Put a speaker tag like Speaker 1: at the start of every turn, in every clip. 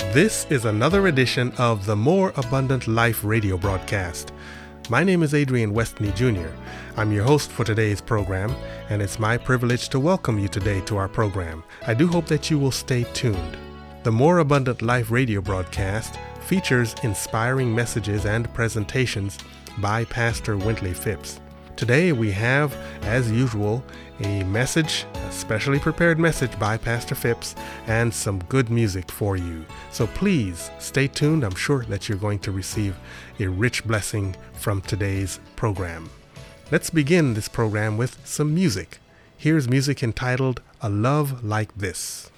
Speaker 1: This is another edition of the More Abundant Life radio broadcast. My name is Adrian Westney Jr. I'm your host for today's program, and it's my privilege to welcome you today to our program. I do hope that you will stay tuned. The More Abundant Life radio broadcast features inspiring messages and presentations by Pastor Wintley Phipps. Today we have, as usual, a message, a specially prepared message by Pastor Phipps, and some good music for you. So please stay tuned. I'm sure that you're going to receive a rich blessing from today's program. Let's begin this program with some music. Here's music entitled A Love Like This.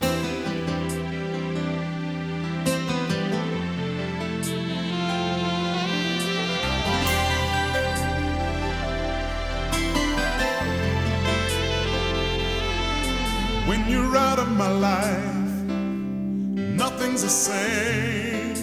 Speaker 2: When you're out of my life, nothing's the same.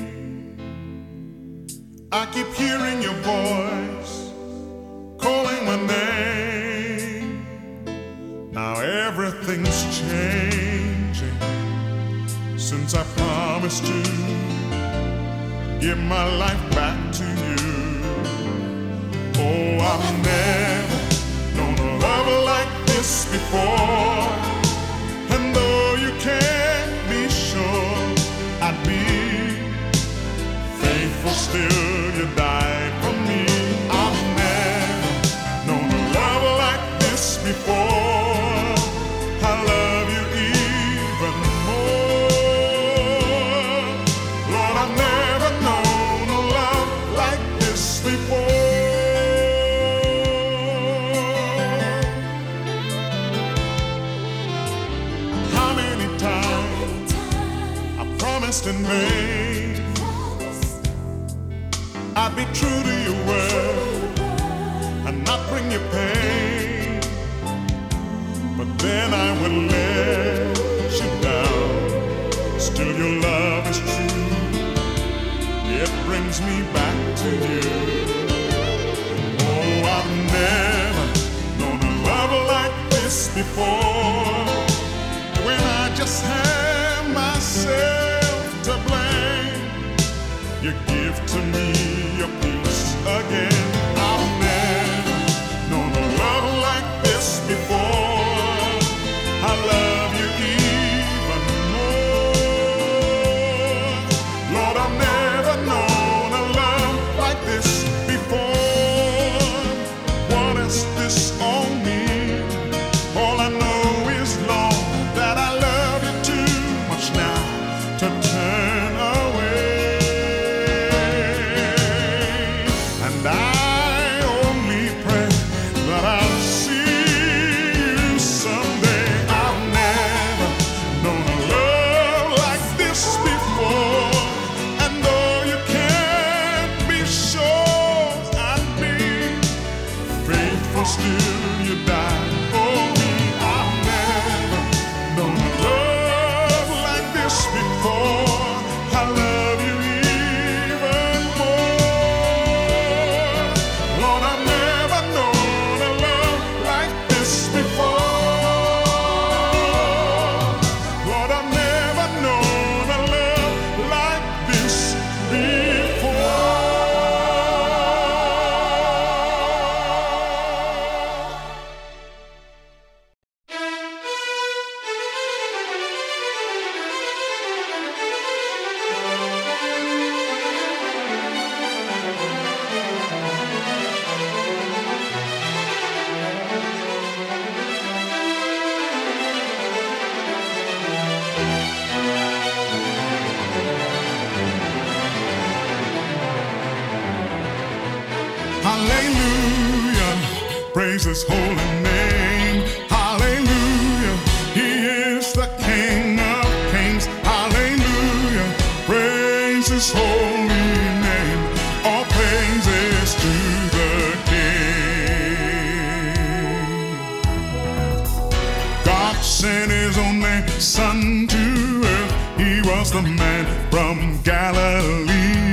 Speaker 2: I keep hearing your voice calling my name. Now everything's changing since I promised to give my life back to you. Oh, I've never known a love like this before. And though you can't be sure I'd be faithful still, you died for me. I've never known a love like this before. I love you even more. Lord, I've never known a love like this before. And made I'd be true to your word and not bring you pain, but then I would let you down. Still your love is true, it brings me back to you. Oh, I've never known a love like this before, when I just have myself to blame. You give to me your peace again. I've never known a love like this before. I love you even more. Lord, I've never known a love like this before. What does this all mean? All I know is, Lord, that I love you too much now to turn away, and I only pray that I'll see you someday. I've never known a love like this before, and though you can't be sure I'd be faithful still, you died for me. I've never known a love like this before. I love you even more. Lord, I've never known a love like this before. Lord, I've never known a love like this before. Hallelujah, praise his holy name. Hallelujah, he is the King of kings. Hallelujah, praise his holy name. All praises to the King. God sent his only Son to earth. He was the man from Galilee.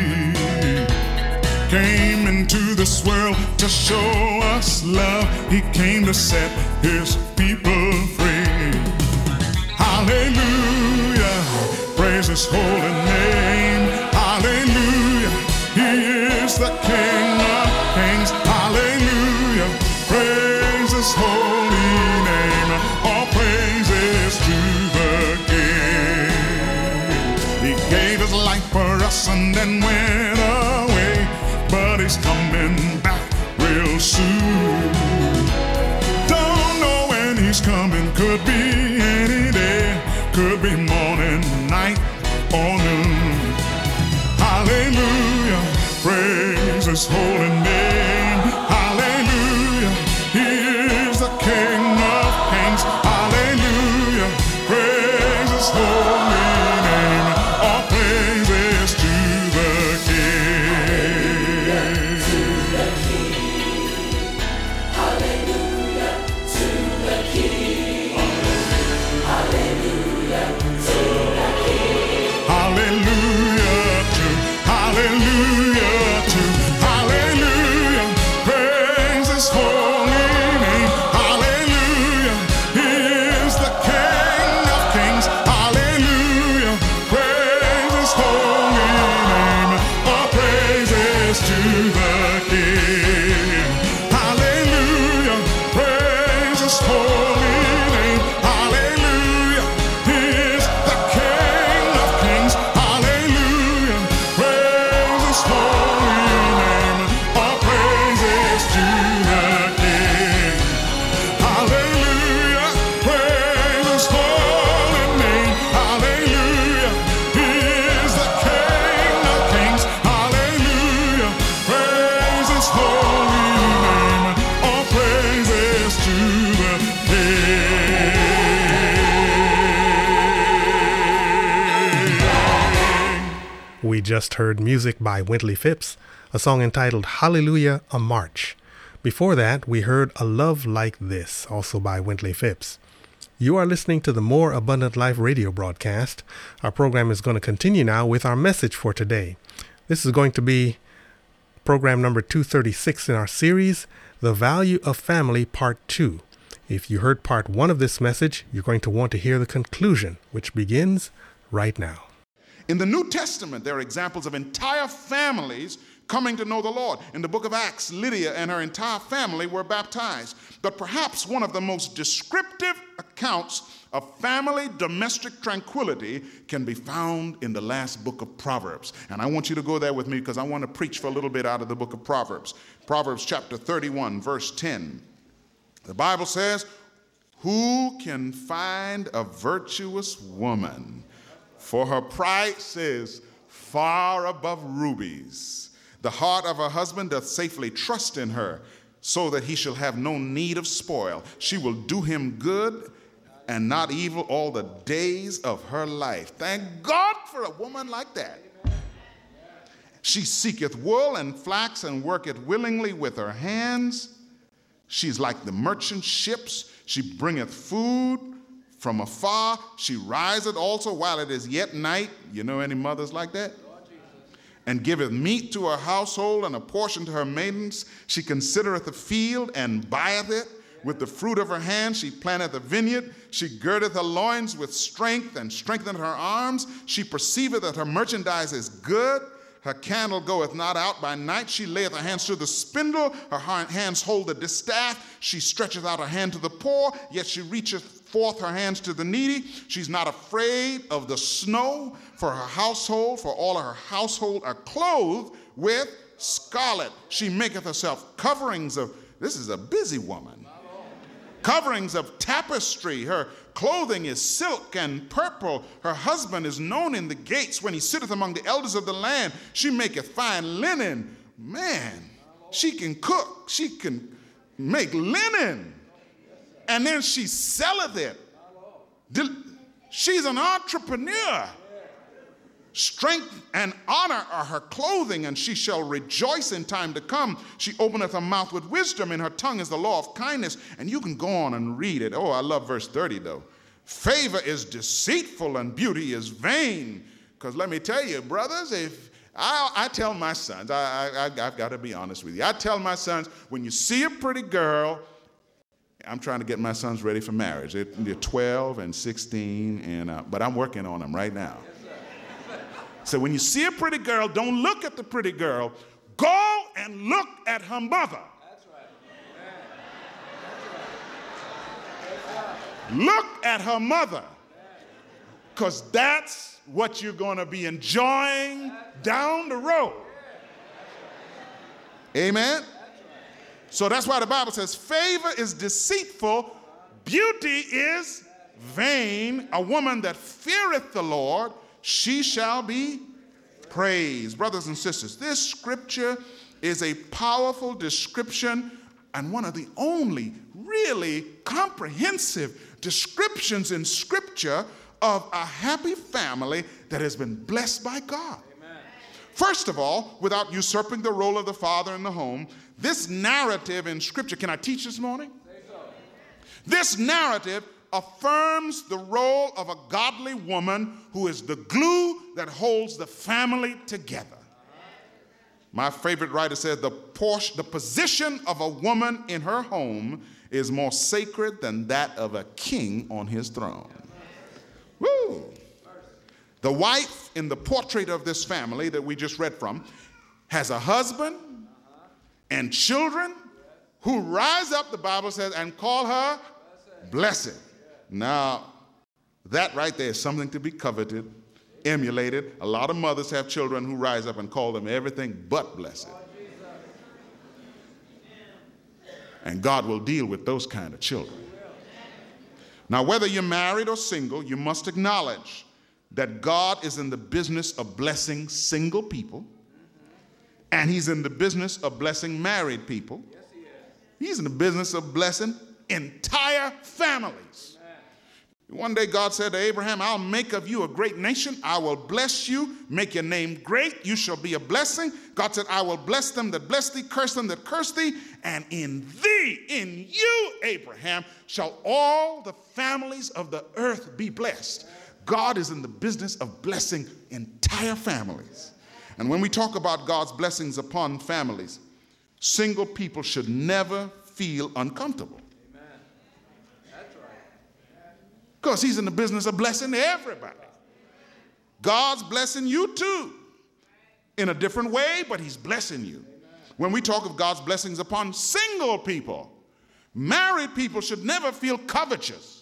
Speaker 2: Came into this world to show us love. He came to set his people free. Hallelujah, praise his holy name. gave his life for us and then went away, but he's coming back real soon. Don't know when he's coming, could be any day, could be morning, night, or noon. Hallelujah, praise his holy name. Hallelujah, he is the King of kings. Hallelujah, praise his holy name. All praises to the King.
Speaker 3: Hallelujah to the King. Hallelujah to the King.
Speaker 2: Hallelujah to, hallelujah to, hallelujah, praise his holy name. Hallelujah, he is the King of kings. Hallelujah, praise his holy name. All praises to the King. Hallelujah, praise his holy name. Hallelujah, he is the King of kings. Hallelujah, praise his holy name. All praises to the King. Hallelujah, praise his holy name. Hallelujah, he is the King of kings. Hallelujah, praise his holy name. All praises to the King.
Speaker 1: We just heard music by Wintley Phipps, a song entitled Hallelujah, a March. Before that, we heard A Love Like This, also by Wintley Phipps. You are listening to the More Abundant Life radio broadcast. Our program is going to continue now with our message for today. This is going to be program number 236 in our series, The Value of Family, Part 2. If you heard Part 1 of this message, you're going to want to hear the conclusion, which begins right now.
Speaker 2: In the New Testament, there are examples of entire families coming to know the Lord. In the book of Acts, Lydia and her entire family were baptized. But perhaps one of the most descriptive accounts of family domestic tranquility can be found in the last book of Proverbs. And I want you to go there with me because I want to preach for a little bit out of the book of Proverbs. Proverbs chapter 31, verse 10. The Bible says, "Who can find a virtuous woman? For her price is far above rubies. The heart of her husband doth safely trust in her, so that he shall have no need of spoil. She will do him good and not evil all the days of her life." Thank God for a woman like that. "She seeketh wool and flax and worketh willingly with her hands. She's like the merchant ships. She bringeth food from afar. She riseth also while it is yet night." You know any mothers like that? "And giveth meat to her household and a portion to her maidens. She considereth the field and buyeth it. With the fruit of her hand she planteth a vineyard. She girdeth her loins with strength and strengtheneth her arms. She perceiveth that her merchandise is good. Her candle goeth not out by night. She layeth her hands to the spindle. Her hands hold the distaff. She stretcheth out her hand to the poor, yet she reacheth forth her hands to the needy. She's not afraid of the snow for her household, for all of her household are clothed with scarlet. She maketh herself coverings of," this is a busy woman, "coverings of tapestry. Her clothing is silk and purple. Her husband is known in the gates when he sitteth among the elders of the land. She maketh fine linen." Man, she can cook. She can make linen. And then she selleth it. She's an entrepreneur. "Strength and honor are her clothing, and she shall rejoice in time to come. She openeth her mouth with wisdom, and her tongue is the law of kindness." And you can go on and read it. Oh, I love verse 30, though. "Favor is deceitful, and beauty is vain." Because let me tell you, brothers, if I tell my sons, I've got to be honest with you. I tell my sons, when you see a pretty girl, I'm trying to get my sons ready for marriage. They're 12 and 16, but I'm working on them right now. So when you see a pretty girl, don't look at the pretty girl. Go and look at her mother. That's right. Look at her mother. because that's what you're going to be enjoying down the road. Amen? So that's why the Bible says favor is deceitful, beauty is vain. A woman that feareth the Lord, she shall be praised. Brothers and sisters, this scripture is a powerful description and one of the only really comprehensive descriptions in scripture of a happy family that has been blessed by God. Amen. First of all, without usurping the role of the father in the home, this narrative in scripture, can I teach this morning? So. This narrative affirms the role of a godly woman who is the glue that holds the family together. My favorite writer said the position of a woman in her home is more sacred than that of a king on his throne. Woo! The wife in the portrait of this family that we just read from has a husband and children who rise up, the Bible says, and call her blessed. Now, that right there is something to be coveted, emulated. A lot of mothers have children who rise up and call them everything but blessed. And God will deal with those kind of children. Now, whether you're married or single, you must acknowledge that God is in the business of blessing single people, and he's in the business of blessing married people. He's in the business of blessing entire families. One day God said to Abraham, I'll make of you a great nation. I will bless you, make your name great. You shall be a blessing. God said, I will bless them that bless thee, curse them that curse thee. And in thee, in you, Abraham, shall all the families of the earth be blessed. God is in the business of blessing entire families. And when we talk about God's blessings upon families, single people should never feel uncomfortable. Because he's in the business of blessing everybody. God's blessing you too. In a different way, but he's blessing you. When we talk of God's blessings upon single people, married people should never feel covetous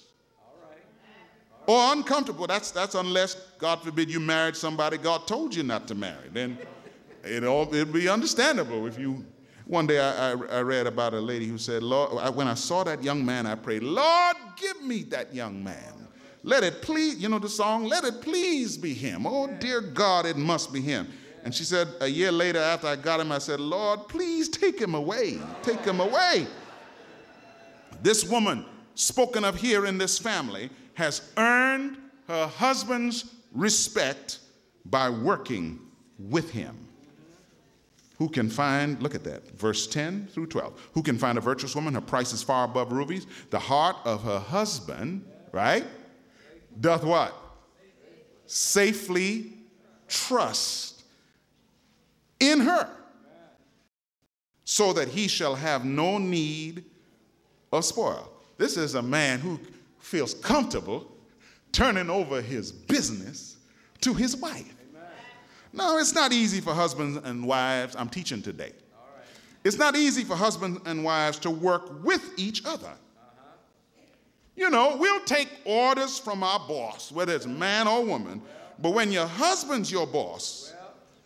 Speaker 2: or uncomfortable. That's unless, God forbid, you married somebody God told you not to marry. Then it'd be understandable if you... One day I read about a lady who said, Lord, when I saw that young man, I prayed, Lord, give me that young man. Let it please, you know the song, let it please be him. Oh, dear God, it must be him. And she said, a year later after I got him, I said, Lord, please take him away. Take him away. This woman, spoken of here in this family, has earned her husband's respect by working with him. Who can find, look at that, verse 10 through 12. Who can find a virtuous woman? Her price is far above rubies. The heart of her husband, right, doth what? Safely trust in her, so that he shall have no need of spoil. This is a man who feels comfortable turning over his business to his wife. No, it's not easy for husbands and wives. I'm teaching today. It's not easy for husbands and wives to work with each other. You know, we'll take orders from our boss, whether it's man or woman, but when your husband's your boss,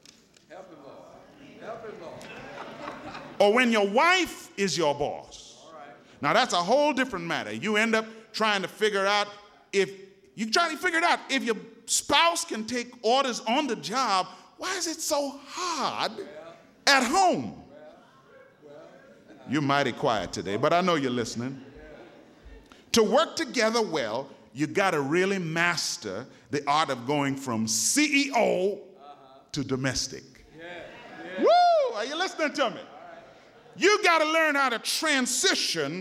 Speaker 2: or when your wife is your boss, now that's a whole different matter. You end up trying to figure out if your spouse can take orders on the job. Why is it so hard at home? You're mighty quiet today, but I know you're listening. To work together well, you got to really master the art of going from CEO to domestic. Woo! Are you listening to me? You got to learn how to transition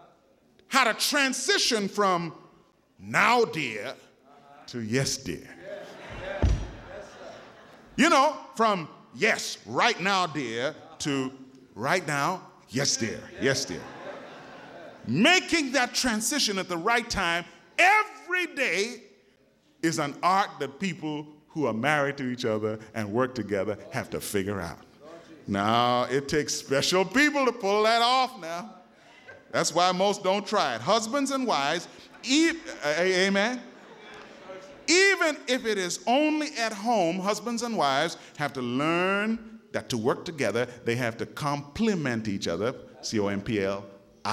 Speaker 2: from now, dear, to yes, dear. You know, from yes, right now, dear, to right now, yes, dear, yes, dear. Making that transition at the right time every day is an art that people who are married to each other and work together have to figure out. Now, it takes special people to pull that off now. That's why most don't try it. Husbands and wives, amen? Even if it is only at home, husbands and wives have to learn that to work together, they have to complement each other, complement,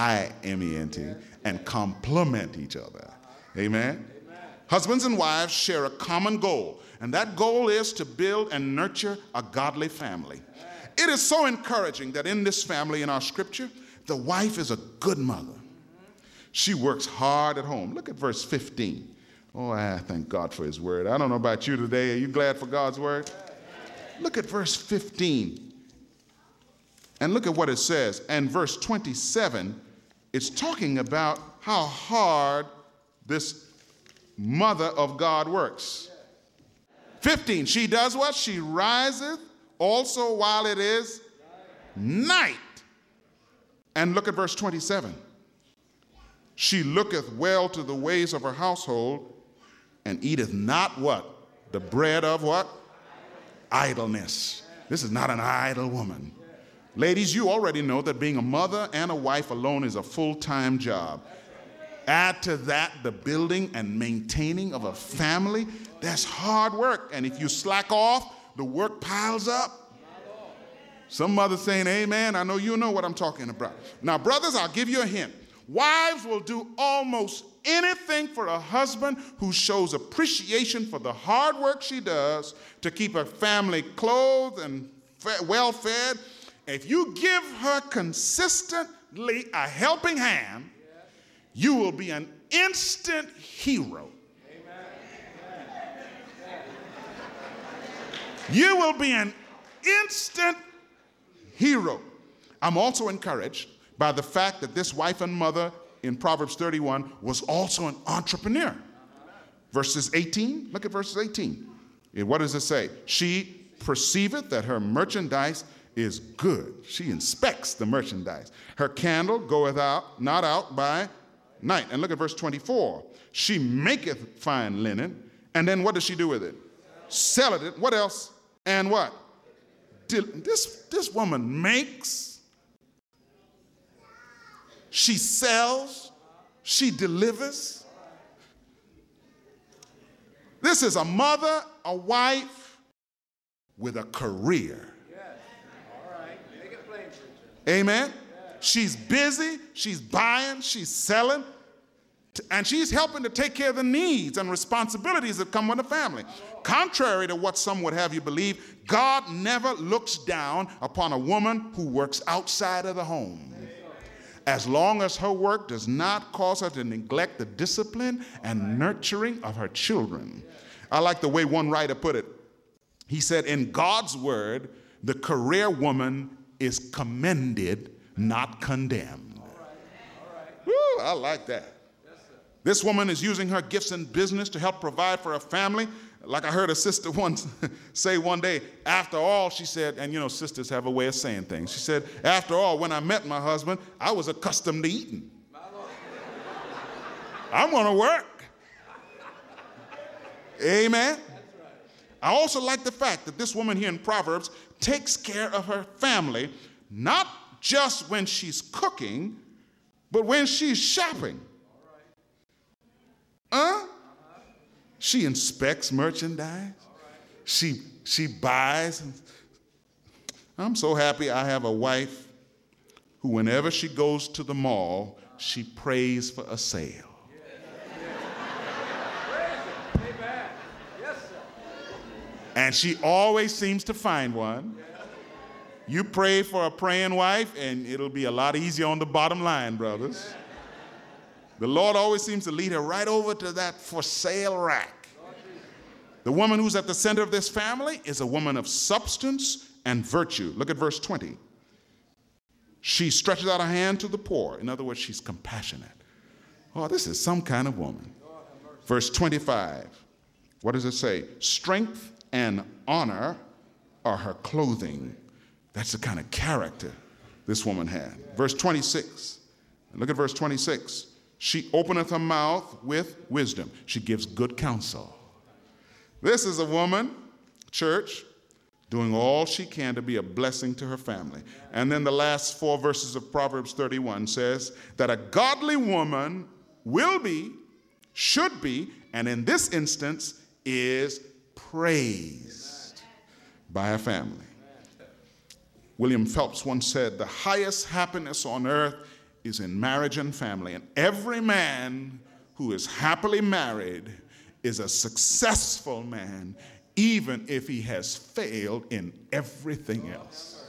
Speaker 2: and complement each other. Amen? Husbands and wives share a common goal, and that goal is to build and nurture a godly family. It is so encouraging that in this family, in our scripture, the wife is a good mother. She works hard at home. Look at verse 15. Oh, I thank God for his word. I don't know about you today. Are you glad for God's word? Look at verse 15. And look at what it says. And verse 27, it's talking about how hard this mother of God works. 15, she does what? She riseth also while it is night. And look at verse 27. She looketh well to the ways of her household and eateth not what? The bread of what? Idleness. This is not an idle woman. Ladies, you already know that being a mother and a wife alone is a full-time job. Add to that the building and maintaining of a family. That's hard work. And if you slack off, the work piles up. Some mothers saying, amen. I know you know what I'm talking about. Now, brothers, I'll give you a hint. Wives will do almost anything for a husband who shows appreciation for the hard work she does to keep her family clothed and well fed. If you give her consistently a helping hand, you will be an instant hero. You will be an instant hero. I'm also encouraged by the fact that this wife and mother in Proverbs 31 was also an entrepreneur. Verses 18, look at verses 18. And what does it say? She perceiveth that her merchandise is good. She inspects the merchandise. Her candle goeth out, not out by night. And look at verse 24. She maketh fine linen, and then what does she do with it? Selleth it. What else? And what? This woman makes, she sells, she delivers. This is a mother, a wife with a career. Yes. All right. Make it plain. Amen. Yes. She's busy, she's buying, she's selling, and she's helping to take care of the needs and responsibilities that come with a family. Contrary to what some would have you believe, God never looks down upon a woman who works outside of the home, as long as her work does not cause her to neglect the discipline and nurturing of her children. I like the way one writer put it. He said, in God's word, the career woman is commended, not condemned. Woo, I like that. This woman is using her gifts in business to help provide for her family. Like I heard a sister once say one day, after all, she said, and you know, sisters have a way of saying things. She said, after all, when I met my husband, I was accustomed to eating. I'm going to work. Amen. I also like the fact that this woman here in Proverbs takes care of her family, not just when she's cooking, but when she's shopping. She inspects merchandise. She buys. I'm so happy I have a wife who, whenever she goes to the mall, she prays for a sale. And she always seems to find one. You pray for a praying wife, and it'll be a lot easier on the bottom line, brothers. The Lord always seems to lead her right over to that for sale rack. The woman who's at the center of this family is a woman of substance and virtue. Look at verse 20. She stretches out her hand to the poor. In other words, she's compassionate. Oh, this is some kind of woman. Verse 25. What does it say? Strength and honor are her clothing. That's the kind of character this woman had. Verse 26. Look at verse 26. She openeth her mouth with wisdom. She gives good counsel. This is a woman, church, doing all she can to be a blessing to her family. And then the last 4 verses of Proverbs 31 says that a godly woman will be, should be, and in this instance is praised by a family. William Phelps once said, the highest happiness on earth is in marriage and family, and every man who is happily married is a successful man, even if he has failed in everything else.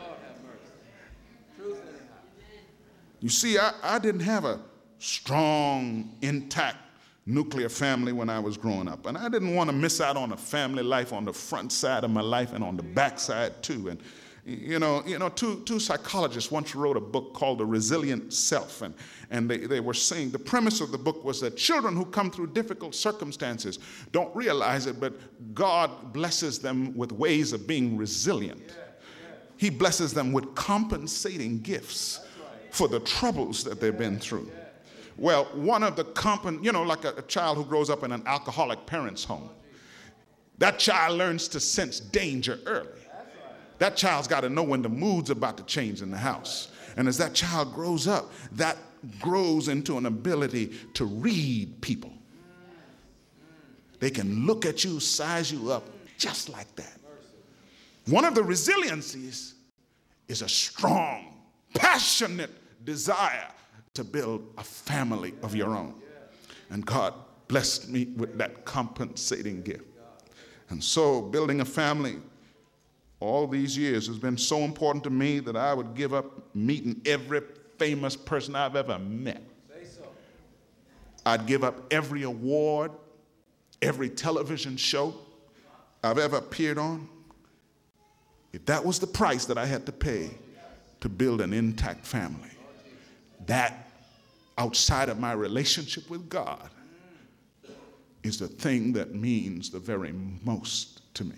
Speaker 2: You see, I didn't have a strong, intact nuclear family when I was growing up, and I didn't want to miss out on a family life on the front side of my life and on the back side too. And two psychologists once wrote a book called The Resilient Self, and they were saying the premise of the book was that children who come through difficult circumstances don't realize it, but God blesses them with ways of being resilient. He blesses them with compensating gifts for the troubles that they've been through. Well, one of the like a child who grows up in an alcoholic parent's home, that child learns to sense danger early. That child's got to know when the mood's about to change in the house. And as that child grows up, that grows into an ability to read people. They can look at you, size you up, just like that. One of the resiliencies is a strong, passionate desire to build a family of your own. And God blessed me with that compensating gift. And so building a family all these years has been so important to me that I would give up meeting every famous person I've ever met. I'd give up every award, every television show I've ever appeared on, if that was the price that I had to pay to build an intact family. That, outside of my relationship with God, is the thing that means the very most to me.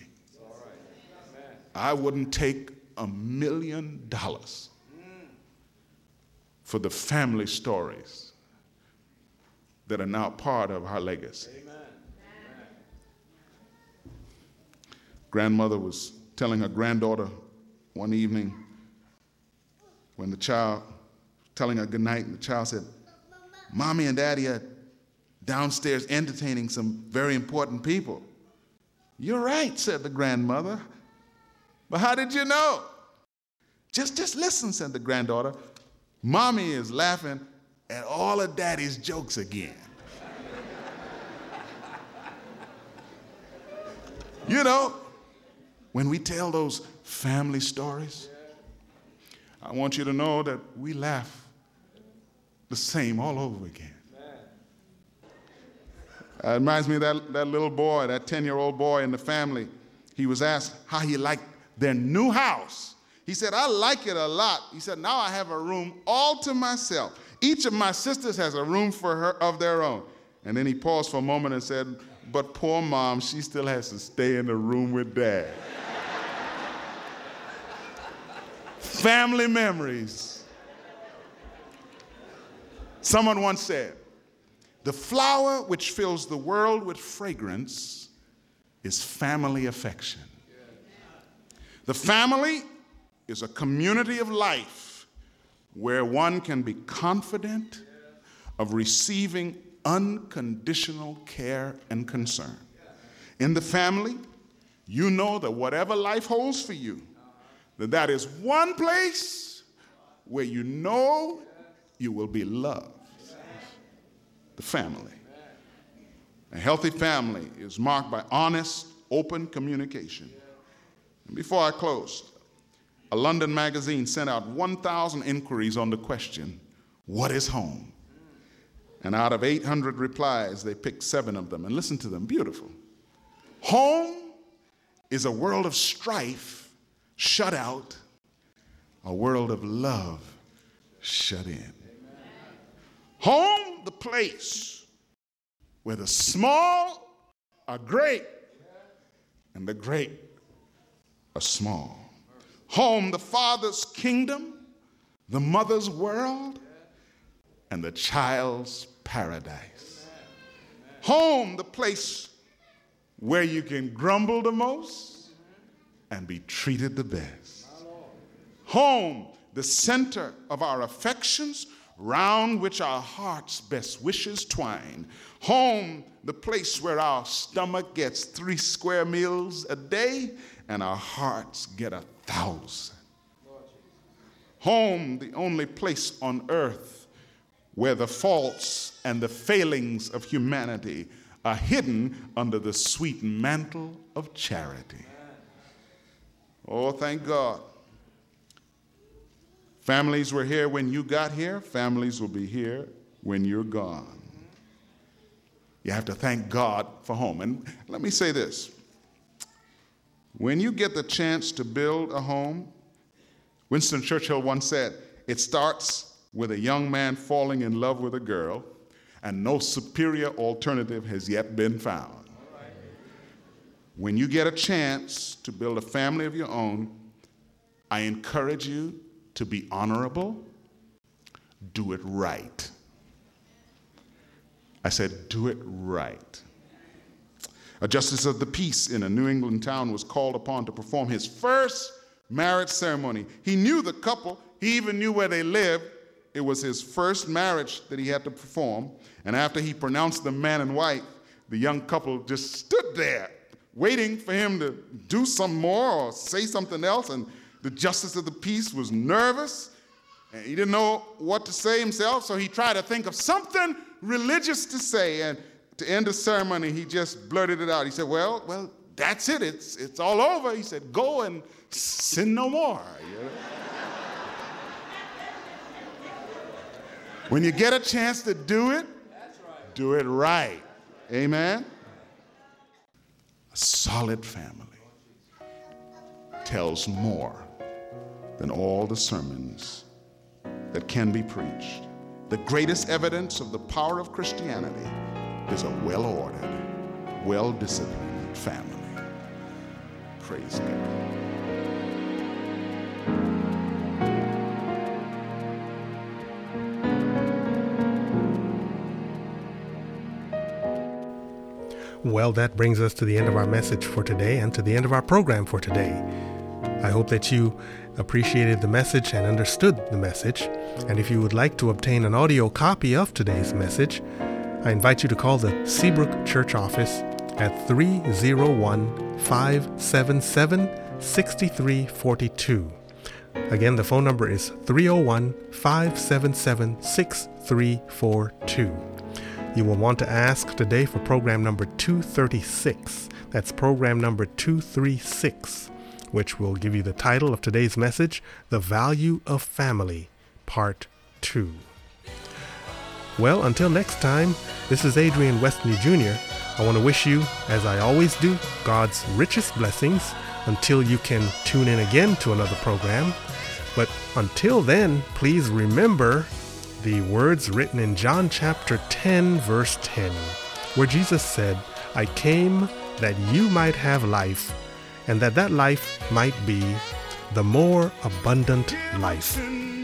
Speaker 2: I wouldn't take $1 million for the family stories that are now part of our legacy. Amen. Grandmother was telling her granddaughter one evening when the child telling her good night, and the child said, Mommy and Daddy are downstairs entertaining some very important people. You're right, said the grandmother. But how did you know? Just listen, said the granddaughter. Mommy is laughing at all of Daddy's jokes again. When we tell those family stories, I want you to know that we laugh the same all over again. It reminds me of that little boy, that 10-year-old boy in the family. He was asked how he liked their new house. He said, I like it a lot. He said, now I have a room all to myself. Each of my sisters has a room for her of their own. And then he paused for a moment and said, but poor Mom, she still has to stay in the room with Dad. Family memories. Someone once said, the flower which fills the world with fragrance is family affection. The family is a community of life where one can be confident of receiving unconditional care and concern. In the family, you know that whatever life holds for you, that is one place where you know you will be loved. The family. A healthy family is marked by honest, open communication. And before I close, a London magazine sent out 1,000 inquiries on the question, what is home? And out of 800 replies, they picked 7 of them. And listen to them, beautiful. Home is a world of strife shut out, a world of love shut in. Home, the place where the small are great and the great are small. Home, the father's kingdom, the mother's world, and the child's paradise. Home, the place where you can grumble the most and be treated the best. Home, the center of our affections, round which our heart's best wishes twine. Home, the place where our stomach gets 3 square meals a day and our hearts get 1,000. Home, the only place on earth where the faults and the failings of humanity are hidden under the sweet mantle of charity. Oh, thank God. Families were here when you got here. Families will be here when you're gone. You have to thank God for home. And let me say this. When you get the chance to build a home, Winston Churchill once said, it starts with a young man falling in love with a girl, and no superior alternative has yet been found. When you get a chance to build a family of your own, I encourage you to be honorable. Do it right. I said, do it right. A justice of the peace in a New England town was called upon to perform his first marriage ceremony. He knew the couple. He even knew where they lived. It was his first marriage that he had to perform. And after he pronounced them man and wife, the young couple just stood there waiting for him to do some more or say something else. And the justice of the peace was nervous. And he didn't know what to say himself, so he tried to think of something religious to say. And to end the ceremony, he just blurted it out. He said, well, that's it. It's all over. He said, go and sin no more. You know? When you get a chance to do it, do it right. Amen? A solid family tells more than all the sermons that can be preached. The greatest evidence of the power of Christianity is a well-ordered, well-disciplined family. Praise God.
Speaker 1: Well, that brings us to the end of our message for today and to the end of our program for today. I hope that you appreciated the message and understood the message. And if you would like to obtain an audio copy of today's message, I invite you to call the Seabrook Church office at 301-577-6342. Again, the phone number is 301-577-6342. You will want to ask today for program number 236. That's program number 236, which will give you the title of today's message, The Value of Family, Part 2. Well, until next time, this is Adrian Westney Jr. I want to wish you, as I always do, God's richest blessings until you can tune in again to another program. But until then, please remember the words written in John chapter 10, verse 10, where Jesus said, I came that you might have life, and that life might be the more abundant life.